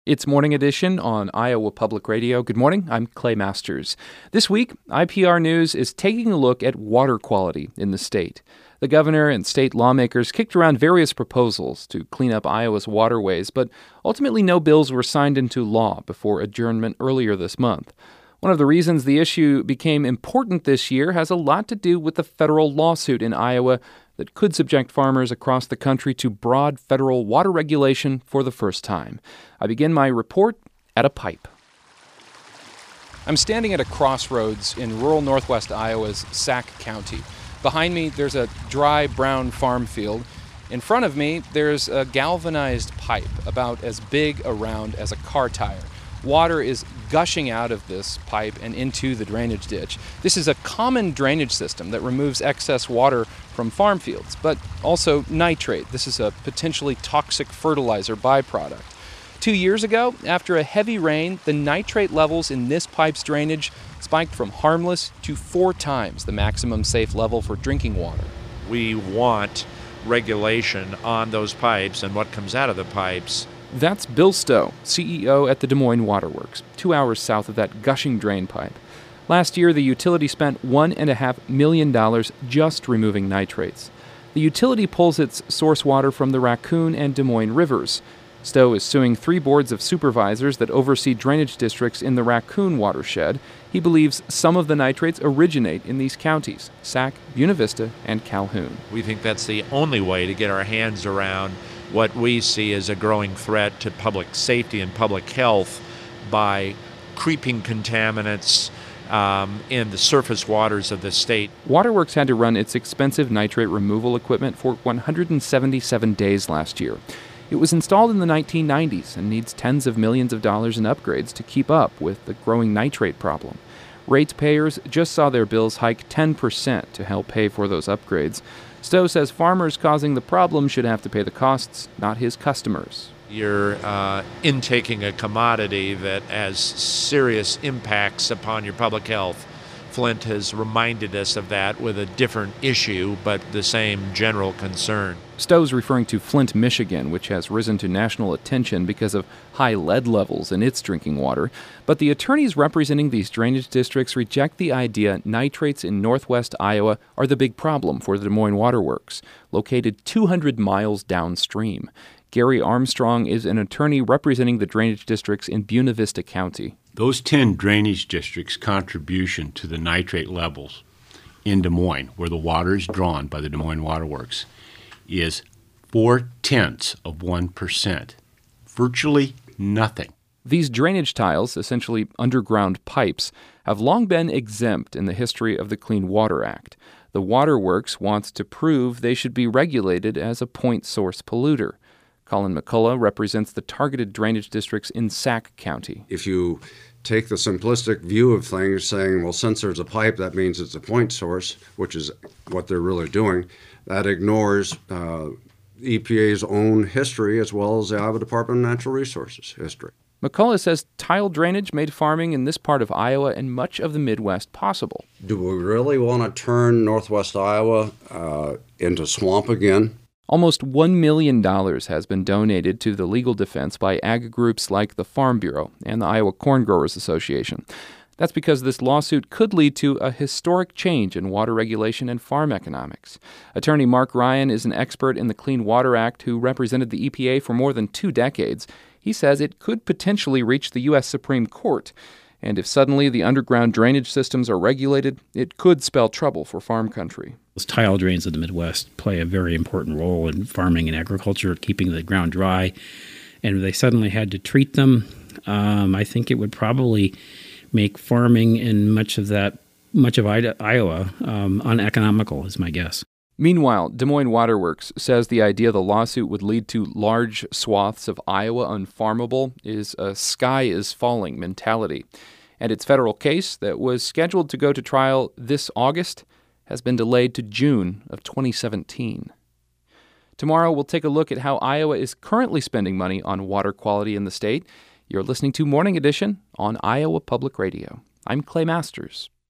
It's Morning Edition on Iowa Public Radio. Good morning, I'm Clay Masters. This week, IPR News is taking a look at water quality in the state. The governor and state lawmakers kicked around various proposals to clean up Iowa's waterways, but ultimately no bills were signed into law before adjournment earlier this month. One of the reasons the issue became important this year has a lot to do with the federal lawsuit in Iowa that could subject farmers across the country to broad federal water regulation for the first time. I begin my report at a pipe. I'm standing at a crossroads in rural northwest Iowa's Sac County. Behind me, there's a dry brown farm field. In front of me, there's a galvanized pipe about as big around as a car tire. Water is gushing out of this pipe and into the drainage ditch. This is a common drainage system that removes excess water from farm fields, but also nitrate. This is a potentially toxic fertilizer byproduct. 2 years ago, after a heavy rain, the nitrate levels in this pipe's drainage spiked from harmless to 4 times the maximum safe level for drinking water. We want regulation on those pipes and what comes out of the pipes. That's Bill Stowe, CEO at the Des Moines Waterworks, 2 hours south of that gushing drain pipe. Last year, the utility spent $1.5 million just removing nitrates. The utility pulls its source water from the Raccoon and Des Moines rivers. Stowe is suing 3 boards of supervisors that oversee drainage districts in the Raccoon watershed. He believes some of the nitrates originate in these counties, Sac, Buena Vista, and Calhoun. We think that's the only way to get our hands around what we see as a growing threat to public safety and public health by creeping contaminants in the surface waters of the state. Waterworks had to run its expensive nitrate removal equipment for 177 days last year. It was installed in the 1990s and needs tens of millions of dollars in upgrades to keep up with the growing nitrate problem. Ratepayers just saw their bills hike 10% to help pay for those upgrades. Stowe says farmers causing the problem should have to pay the costs, not his customers. You're intaking a commodity that has serious impacts upon your public health. Flint has reminded us of that with a different issue, but the same general concern. Stowe's referring to Flint, Michigan, which has risen to national attention because of high lead levels in its drinking water. But the attorneys representing these drainage districts reject the idea nitrates in northwest Iowa are the big problem for the Des Moines Waterworks, located 200 miles downstream. Gary Armstrong is an attorney representing the drainage districts in Buena Vista County. Those 10 drainage districts' contribution to the nitrate levels in Des Moines, where the water is drawn by the Des Moines Waterworks, is 0.4%. Virtually nothing. These drainage tiles, essentially underground pipes, have long been exempt in the history of the Clean Water Act. The Waterworks wants to prove they should be regulated as a point source polluter. Colin McCullough represents the targeted drainage districts in Sac County. If you take the simplistic view of things, saying, well, since there's a pipe, that means it's a point source, which is what they're really doing, that ignores EPA's own history as well as the Iowa Department of Natural Resources history. McCullough says tile drainage made farming in this part of Iowa and much of the Midwest possible. Do we really want to turn northwest Iowa into swamp again? Almost $1 million has been donated to the legal defense by ag groups like the Farm Bureau and the Iowa Corn Growers Association. That's because this lawsuit could lead to a historic change in water regulation and farm economics. Attorney Mark Ryan is an expert in the Clean Water Act who represented the EPA for more than 2 decades. He says it could potentially reach the U.S. Supreme Court. And if suddenly the underground drainage systems are regulated, it could spell trouble for farm country. Those tile drains of the Midwest play a very important role in farming and agriculture, keeping the ground dry. And if they suddenly had to treat them, I think it would probably make farming in much of Iowa uneconomical, is my guess. Meanwhile, Des Moines Waterworks says the idea the lawsuit would lead to large swaths of Iowa unfarmable is a sky-is-falling mentality. And its federal case that was scheduled to go to trial this August has been delayed to June of 2017. Tomorrow, we'll take a look at how Iowa is currently spending money on water quality in the state. You're listening to Morning Edition on Iowa Public Radio. I'm Clay Masters.